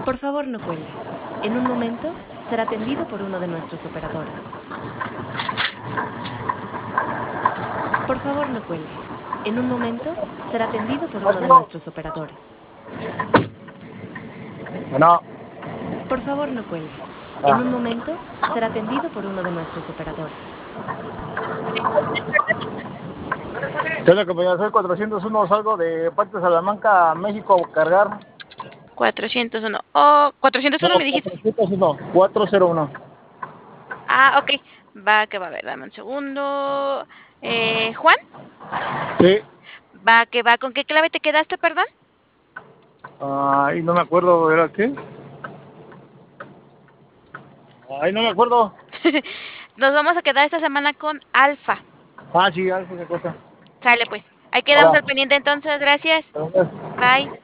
Por favor, no cuelgue. En un momento será atendido por uno de nuestros operadores. Por favor, no cuelgue. En un momento será atendido por uno de nuestros operadores. Bueno, Por favor, no cuelgue. En un momento será atendido por uno de nuestros operadores. tiene que hacer 401, salgo de Parque Salamanca, México, cargar. 401. Oh, 401 No, me dijiste. 401, 401. Ah, ok. Va, que va a ver, dame un segundo. Juan, Sí. va, que va. ¿Con qué clave te quedaste, perdón? Ay, no me acuerdo, ¿era qué? Ay, no me acuerdo. Nos vamos a quedar esta semana con Alfa. Sí, algo de cosa. Sale, pues. Ahí quedamos Ahora. al pendiente entonces. Gracias. Bye.